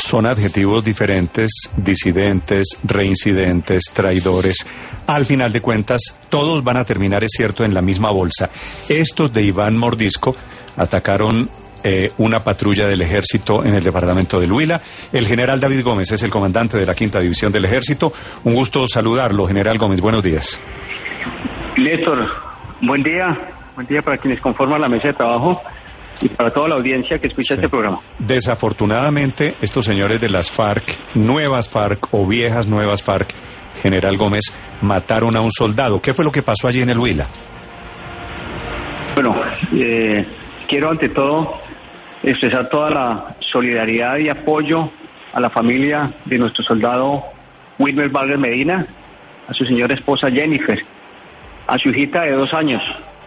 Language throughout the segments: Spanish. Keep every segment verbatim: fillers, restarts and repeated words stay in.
son adjetivos diferentes, disidentes, reincidentes, traidores. Al final de cuentas, todos van a terminar, es cierto, en la misma bolsa. Estos de Iván Mordisco atacaron eh, una patrulla del ejército en el departamento del Huila. El general David Gómez es el comandante de la quinta división del ejército. Un gusto saludarlo, general Gómez. Buenos días. Néstor, buen día. Buen día para quienes conforman la mesa de trabajo y para toda la audiencia que escucha sí. este programa. Desafortunadamente, estos señores de las FARC, nuevas FARC o viejas nuevas FARC, general Gómez, mataron a un soldado. ¿Qué fue lo que pasó allí en el Huila? Bueno, eh, quiero ante todo expresar toda la solidaridad y apoyo a la familia de nuestro soldado Wilmer Vargas Medina, a su señora esposa Jennifer, a su hijita de dos años.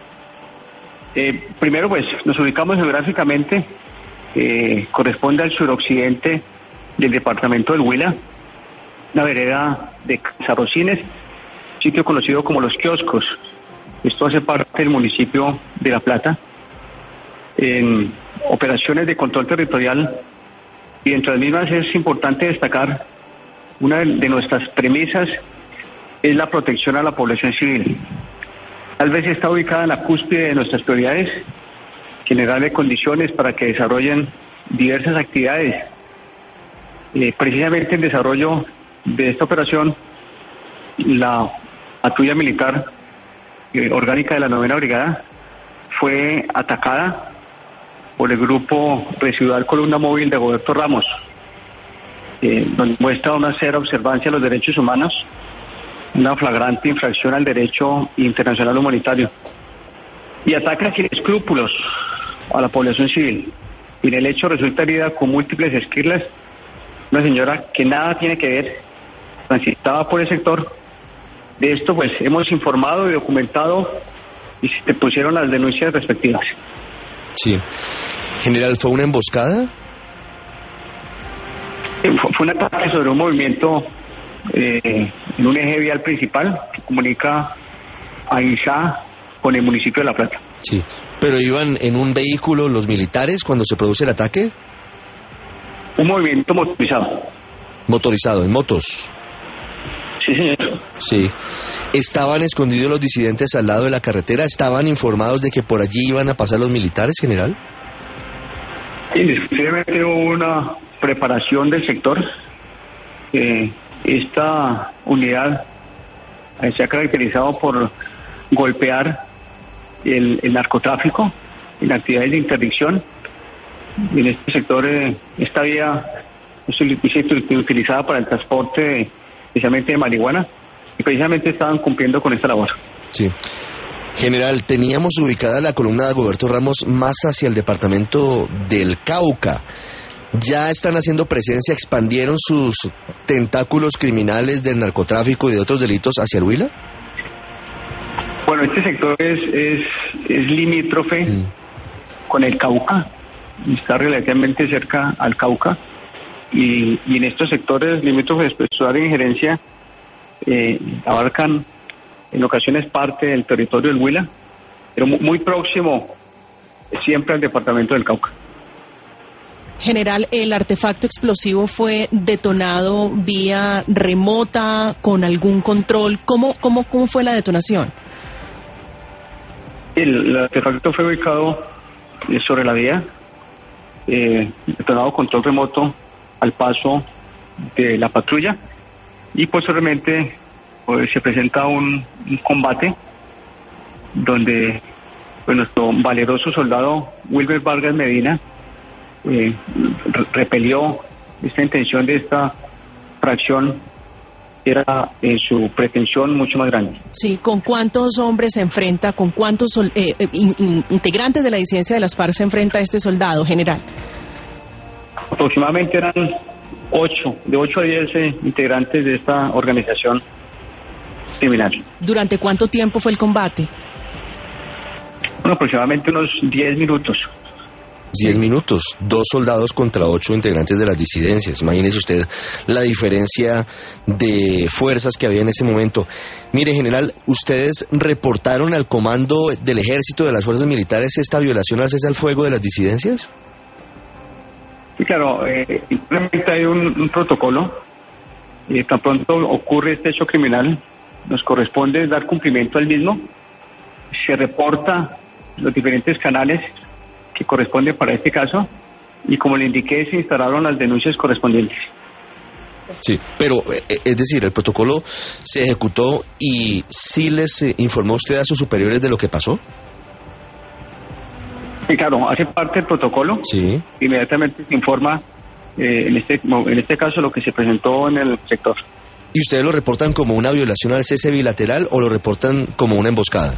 Eh, primero, pues, nos ubicamos geográficamente, eh, corresponde al suroccidente del departamento del Huila, una vereda de Zarrocines, sitio conocido como Los Kioscos. Esto hace parte del municipio de La Plata. En operaciones de control territorial y dentro de las mismas es importante destacar una de nuestras premisas es la protección a la población civil. Tal vez está ubicada en la cúspide de nuestras prioridades, generarle condiciones para que desarrollen diversas actividades. Eh, precisamente en desarrollo de esta operación, la patrulla militar eh, orgánica de la novena brigada fue atacada por el grupo residual Columna Móvil de Roberto Ramos, eh, donde muestra una cera observancia de los derechos humanos, una flagrante infracción al derecho internacional humanitario y ataca sin escrúpulos a la población civil. Y en el hecho resulta herida con múltiples esquirlas una señora que nada tiene que ver, transitaba por el sector. De esto pues hemos informado y documentado y se pusieron las denuncias respectivas. Sí. General, ¿fue una emboscada? Fue un ataque sobre un movimiento eh, en un eje vial principal que comunica a Izá con el municipio de La Plata. Sí, pero ¿iban en un vehículo los militares cuando se produce el ataque? Un movimiento motorizado. Motorizado, en motos. Sí, señor. Sí. ¿Estaban escondidos los disidentes al lado de la carretera? ¿Estaban informados de que por allí iban a pasar los militares, general? Indiscutiblemente hubo una preparación del sector. Eh, esta unidad eh, se ha caracterizado por golpear el, el narcotráfico en actividades de interdicción. En este sector, eh, esta vía es utilizada para el transporte especialmente de marihuana, y precisamente estaban cumpliendo con esta labor. Sí. General, teníamos ubicada la columna de Roberto Ramos más hacia el departamento del Cauca. ¿Ya están haciendo presencia, expandieron sus tentáculos criminales del narcotráfico y de otros delitos hacia el Huila? Bueno, este sector es, es, es limítrofe mm. con el Cauca, está relativamente cerca al Cauca. Y, y en estos sectores limítrofes pues, su área de injerencia eh, abarcan en ocasiones parte del territorio del Huila, pero muy, muy próximo siempre al departamento del Cauca. General, ¿el artefacto explosivo fue detonado vía remota, con algún control? ¿Cómo, cómo, cómo fue la detonación? El, el artefacto fue ubicado eh, sobre la vía, eh, detonado control remoto al paso de la patrulla y posteriormente pues, se presenta un, un combate donde pues, nuestro valeroso soldado Wilmer Vargas Medina eh, repelió esta intención de esta fracción, era eh, su pretensión mucho más grande. Sí, ¿con cuántos hombres se enfrenta, con cuántos eh, in, in, integrantes de la disidencia de las FARC se enfrenta este soldado, general? Aproximadamente eran ocho, de ocho a diez eh, integrantes de esta organización criminal. ¿Durante cuánto tiempo fue el combate? Bueno, aproximadamente unos diez minutos. Diez minutos, dos soldados contra ocho integrantes de las disidencias. Imagínese usted la diferencia de fuerzas que había en ese momento. Mire, general, ¿ustedes reportaron al comando del ejército, de las fuerzas militares, esta violación al cese al fuego de las disidencias? Sí, claro, eh, simplemente hay un, un protocolo. Y tan pronto ocurre este hecho criminal, nos corresponde dar cumplimiento al mismo. Se reporta los diferentes canales que corresponden para este caso y, como le indiqué, se instalaron las denuncias correspondientes. Sí, pero es decir, el protocolo se ejecutó y ¿sí les informó usted a sus superiores de lo que pasó? Sí, claro, hace parte del protocolo. Sí. Inmediatamente se informa, eh, en este en este caso, lo que se presentó en el sector. ¿Y ustedes lo reportan como una violación al cese bilateral o lo reportan como una emboscada?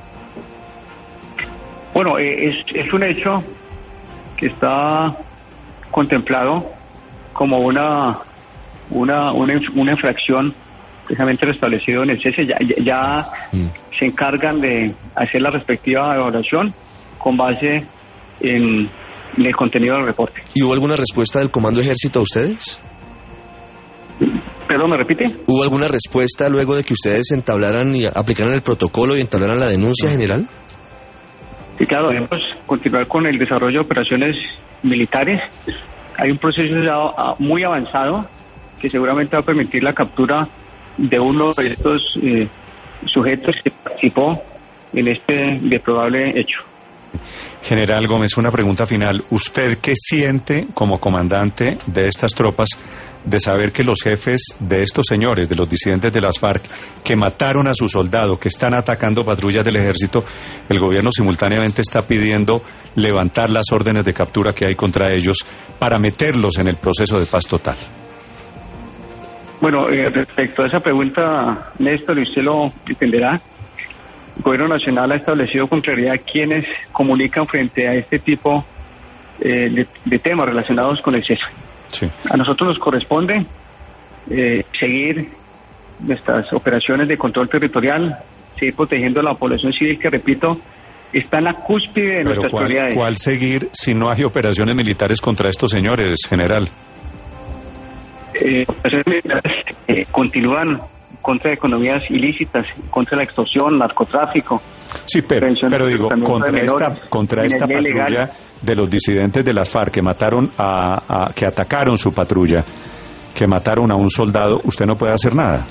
Bueno, eh, es, es un hecho que está contemplado como una una una, una infracción precisamente establecido en el cese. Ya, ya, ya mm. se encargan de hacer la respectiva evaluación con base en, en el contenido del reporte. ¿Y hubo alguna respuesta del Comando Ejército a ustedes? ¿Perdón, me repite? ¿Hubo alguna respuesta luego de que ustedes entablaran y aplicaran el protocolo y entablaran la denuncia, general? Sí, claro, debemos continuar con el desarrollo de operaciones militares. Hay un proceso ya muy avanzado que seguramente va a permitir la captura de uno de estos eh, sujetos que participó en este reprobable hecho. General Gómez, una pregunta final. ¿Usted qué siente como comandante de estas tropas de saber que los jefes de estos señores, de los disidentes de las FARC, que mataron a su soldado, que están atacando patrullas del ejército, el gobierno simultáneamente está pidiendo levantar las órdenes de captura que hay contra ellos para meterlos en el proceso de paz total? Bueno, eh, respecto a esa pregunta, Néstor, y usted lo entenderá, el Gobierno Nacional ha establecido con claridad quiénes comunican frente a este tipo eh, de, de temas relacionados con el cese. Sí. A nosotros nos corresponde eh, seguir nuestras operaciones de control territorial, seguir protegiendo a la población civil que, repito, está en la cúspide de Pero nuestras ¿cuál, prioridades. ¿Cuál seguir si no hay operaciones militares contra estos señores, general? Eh, operaciones militares eh, continúan contra economías ilícitas, contra la extorsión, narcotráfico. Sí, pero, pero digo, contra esta, contra esta patrulla legal de los disidentes de las FARC que mataron a, a, que atacaron su patrulla, que mataron a un soldado, usted no puede hacer nada.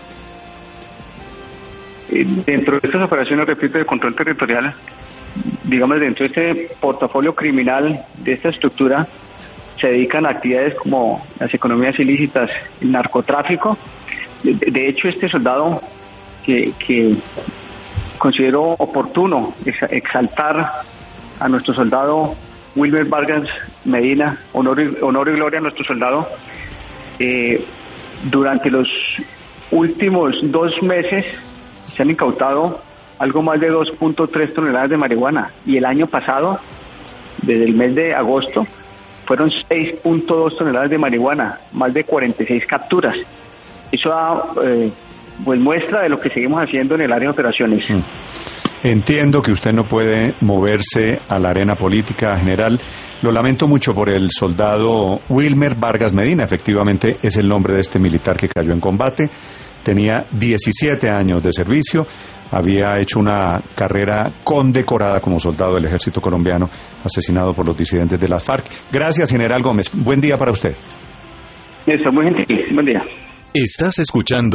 Eh, dentro de estas operaciones, repito, de control territorial, digamos, dentro de este portafolio criminal de esta estructura, se dedican a actividades como las economías ilícitas, el narcotráfico. De, de hecho, este soldado que, que considero oportuno exaltar a nuestro soldado Wilmer Vargas Medina, honor y, honor y gloria a nuestro soldado, eh, durante los últimos dos meses se han incautado algo más de dos punto tres toneladas de marihuana, y el año pasado, desde el mes de agosto, fueron seis punto dos toneladas de marihuana, más de cuarenta y seis capturas. Eso da eh, pues muestra de lo que seguimos haciendo en el área de operaciones. Mm. Entiendo que usted no puede moverse a la arena política, general. Lo lamento mucho por el soldado Wilmer Vargas Medina. Efectivamente es el nombre de este militar que cayó en combate. Tenía diecisiete años de servicio. Había hecho una carrera condecorada como soldado del ejército colombiano, asesinado por los disidentes de las FARC. Gracias, general Gómez. Buen día para usted. Eso, muy gentil. Buen día. Estás escuchando